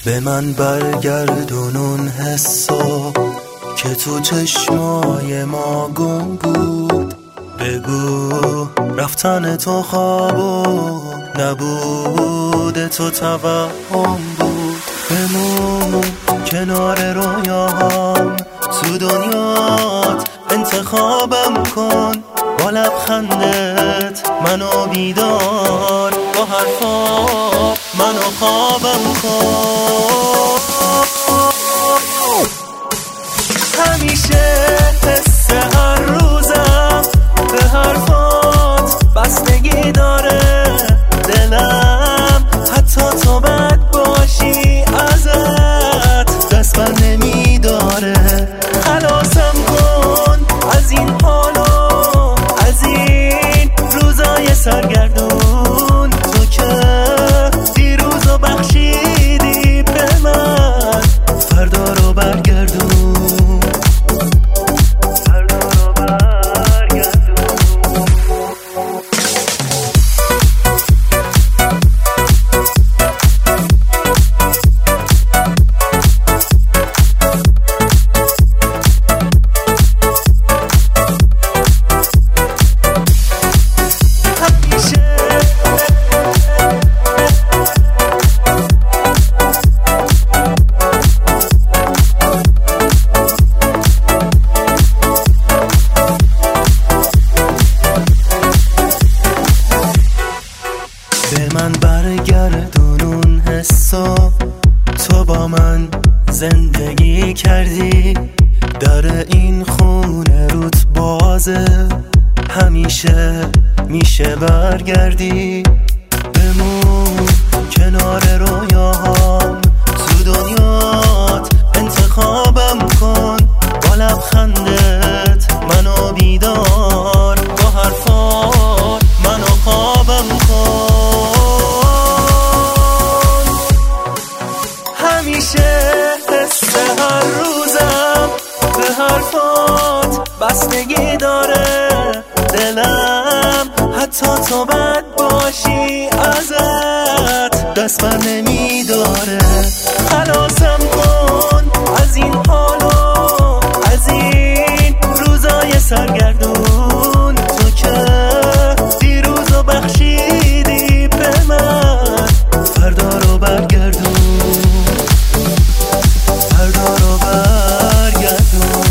به من برگردون اون حسا که تو چشمای ما گم بود. بگو رفتن تو خواب نبود، تو توهم بود. بمون کنار رویاهام، تو دنیات انتخابم کن. با لبخندت منو بیدار، با حرفات منو خوابم کن. همیشه حس هر روزم به حرفات بستگی داره. دلم حتی تو بد باشی ازت دست بر نمیداره. خلاصم کن از این حالو، از این روزای سرگردون. تو که دیروزو بخشیدی به من، فردا رو برگردون. به من برگردون اون حسا، تو با من زندگی کردی. در این خونه روت بازه، همیشه میشه برگردی. بمون کنار رویاهام، تو دنیات انتخابم کن. با لبخندت منو بیدار، با حرفات منو خوابم کن. همیشه حس هر روزم به حرفات بستگی داره. دلم حتی تو بد باشی ازت دست بر نمیداره. خلاصم کن از این حالو، از این روزای سرگردون. تو که دیروزو بخشیدی به من، فردا رو برگردون. فردا رو برگردون.